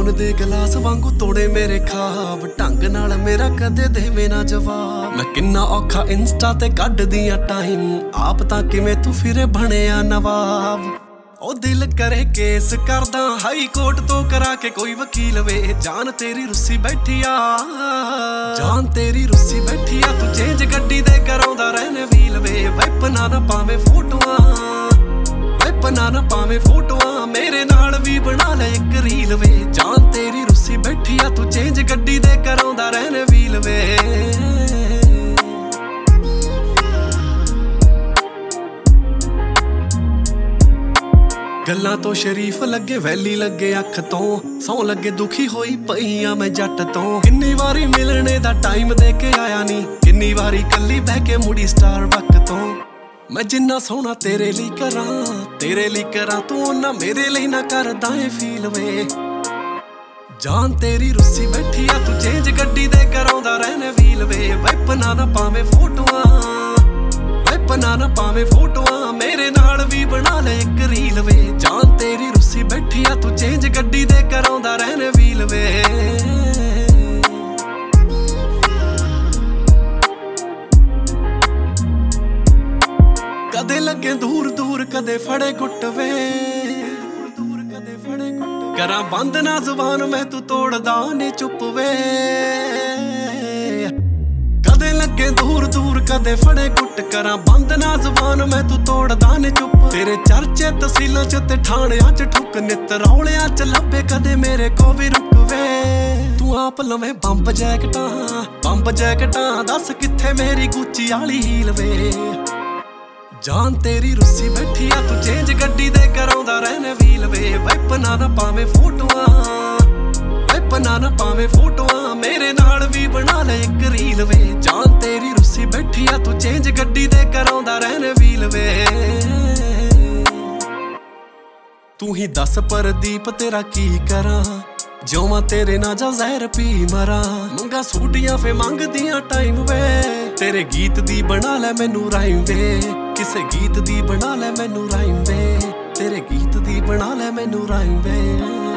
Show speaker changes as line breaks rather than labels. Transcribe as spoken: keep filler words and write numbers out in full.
ਸੋਨ ਦੇ ਗਲਾਸ ਵਾਂਗੂ ਤੋੜੇ ਮੇਰੇ ਖਾਬ, ਢੰਗ ਨਾਲ ਮੇਰਾ ਕਦੇ ਦੇਵੇਂ ਨਾ ਜਵਾਬ। ਮੈਂ ਕਿੰਨਾ ਔਖਾ ਇੰਸਟਾ ਤੇ ਕੱਢਦੀਆਂ ਟਾਈਮ, ਆਪ ਤਾਂ ਕਿਵੇਂ ਤੂੰ ਫਿਰੇ ਬਣਿਆ ਨਵਾਬ। ਉਹ ਦਿਲ ਕਰੇ ਕੇਸ ਕਰਦਾ ਹਾਈ ਕੋਰਟ ਤੋਂ ਕਰਾ ਕੇ ਕੋਈ ਵਕੀਲ ਵੇ। ਜਾਨ ਤੇਰੀ ਰੁੱਸੀ ਬੈਠੀ ਆ, ਜਾਨ ਤੇਰੀ ਰੁੱਸੀ ਬੈਠੀ ਆ, ਤੂੰ ਚੇਂਜ ਗੱਡੀ ਦੇ ਕਰਾਉਂਦਾ ਰਹਿਨੇ ਵੀਲ ਵੇ। ਵੈਪਨਾ ਨਾ ਪਾਵੇਂ ਫੋਟੋਆਂ, ਵੈਪਨਾ ਨਾ ਪਾਵੇਂ ਫੋਟੋਆਂ, ਮੇਰੇ ਨਾਲ ਵੀ ਬਣਾ ਲੈ ਇੱਕ ਰੀਲ ਵੇ। ਜਾਨ ਤੇਰੀ ਰੁੱਸੀ ਬੈਠੀ ਆ, ਤੂੰ ਚੇਂਜ ਗੱਡੀ ਦੇ ਕਰਾਉਂਦਾ ਰਹਿਨੇ ਵੀਲ ਵੇ। ਗੱਲਾਂ ਤੋਂ ਸ਼ਰੀਫ ਲੱਗੇ ਵੈਲੀ ਲੱਗੇ ਅੱਖ ਤੋਂ, ਸੌ ਲੱਗੇ ਦੁਖੀ ਹੋਈ ਪਈ ਆ ਮੈਂ ਜੱਟ ਤੋਂ। ਕਿੰਨੀ ਵਾਰੀ ਮਿਲਣੇ ਦਾ ਟਾਈਮ ਦੇ ਕੇ ਆਇਆ ਨੀ, ਕਿੰਨੀ ਵਾਰੀ ਕੱਲੀ ਬਹਿ ਕੇ ਮੁੜੀ ਸਟਾਰਬਕ ਤੋਂ। ਮੈਂ ਜਿੰਨਾ ਸੋਹਣਾ ਤੇਰੇ ਲਈ ਕਰਾਂ, ਤੇਰੇ ਲਈ ਕਰਾਂ, ਤੂੰ ਉਹਨਾਂ ਮੇਰੇ ਲਈ ਨਾ ਕਰਦਾ ਏ ਫੀਲ ਵੇ। ਜਾਨ ਤੇਰੀ ਰੁੱਸੀ ਬੈਠੀ ਆ, ਤੂੰ ਚੇਂਜ ਗੱਡੀ ਦੇ ਕਰਾਉਂਦਾ ਰਹਿਨੇ ਵੀਲ ਵੇ। ਵੈਪਨਾ ਨਾ ਪਾਵੇਂ ਫੋਟੋਆਂ, ਵੈਪਨਾ ਨਾ ਪਾਵੇਂ ਫੋਟੋਆਂ, ਮੇਰੇ ਨਾਲ ਵੀ ਬਣਾ ਲੈ ਇੱਕ ਰੀਲ ਵੇ। ਜਾਨ ਤੇਰੀ ਰੁੱਸੀ ਬੈਠੀ ਆ, ਤੂੰ ਚੇਂਜ ਗੱਡੀ ਦੇ ਕਰਾਉਂਦਾ ਰਹਿਨੇ ਵੀਲ ਵੇ। ਕਦੇ ਲੱਗੇ ਦੂਰ ਦੂਰ, ਕਦੇ ਫੜੇ ਗੁੱਟ ਵੇ, ਦੂਰ ਕਦੇ ਫੜੇ ਗੁੱਟ। ਕਰਾਂ ਬੰਦ ਨਾ ਜ਼ੁਬਾਨ ਮੈਂ, ਤੂੰ ਤੋੜਦਾ ਨੀ ਚੁੱਪ ਵੇ। ਕਦੇ ਲੱਗੇ ਦੂਰ ਦੂਰ, ਕਦੇ ਫੜੇ ਗੁੱਟ, ਕਰਾਂ ਬੰਦ ਨਾ ਜ਼ੁਬਾਨ ਮੈਂ, ਤੂੰ ਤੋੜਦਾ ਨੀ ਚੁੱਪ। ਤੇਰੇ ਚਰਚੇ ਤਹਿਸੀਲਾਂ ਚ ਤੇ ਠਾਣਿਆਂ ਚ ਠੁੱਕ, ਨਿੱਤ ਰੌਲਿਆਂ ਚ ਲੱਭੇ ਕਦੇ ਮੇਰੇ ਕੋ ਵੀ ਰੁਕ ਵੇ। ਤੂੰ ਆਪ ਲਵੇਂ ਬੰਬ ਜੈਕਟਾਂ, ਬੰਬ ਜੈਕਟਾਂ, ਦੱਸ ਕਿੱਥੇ ਮੇਰੀ ਗੁੱਚੀ ਵਾਲੀ ਹੀਲ ਵੇ। ਜਾਨ ਤੇਰੀ ਰੁੱਸੀ ਬੈਠੀ ਆ, ਤੂੰ ਚੇਂਜ ਗੱਡੀ ਦੇ ਕਰਾਉਂਦਾ ਰਹਿਨੇ ਵੀਲ ਵੇ। ਵੈਪਨਾ ਨਾ ਪਾਵੇਂ ਫੋਟੋਆਂ, ਵੈਪਨਾ ਨਾ ਪਾਵੇਂ ਫੋਟੋਆਂ, ਮੇਰੇ ਨਾਲ ਵੀ ਬਣਾ ਲੈ ਇੱਕ ਰੀਲ ਵੇ। ਜਾਨ ਤੇਰੀ ਰੁੱਸੀ ਬੈਠੀ ਆ, ਤੂੰ ਚੇਂਜ ਗੱਡੀ ਦੇ ਕਰਾਉਂਦਾ ਰਹਿਨੇ ਵੀਲ ਵੇ। ਤੂੰ ਹੀ ਦੱਸ ਪ੍ਰਦੀਪ ਤੇਰਾ ਕੀ ਕਰਾਂ, ਜਿਉਂ ਤੇਰੇ ਨਾਲ ਜਾਂ ਜ਼ਹਿਰ ਪੀ ਮਰਾਂ। ਮੰਗਾ ਸੂਟੀਆਂ ਫੇ ਮੰਗਦੀਆਂ ਟਾਈਮ ਵੇ, ਤੇਰੇ ਗੀਤ ਦੀ ਬਣਾ ਲੈ ਮੈਨੂੰ ਰਾਈਮ ਵੇ। ਕਿਸੇ ਗੀਤ ਦੀ ਬਣਾ ਲੈ ਮੈਨੂੰ ਰਾਈਮ ਵੇ, ਤੇਰੇ ਗੀਤ ਦੀ ਬਣਾ ਲੈ ਮੈਨੂੰ ਰਾਈਮ ਵੇ।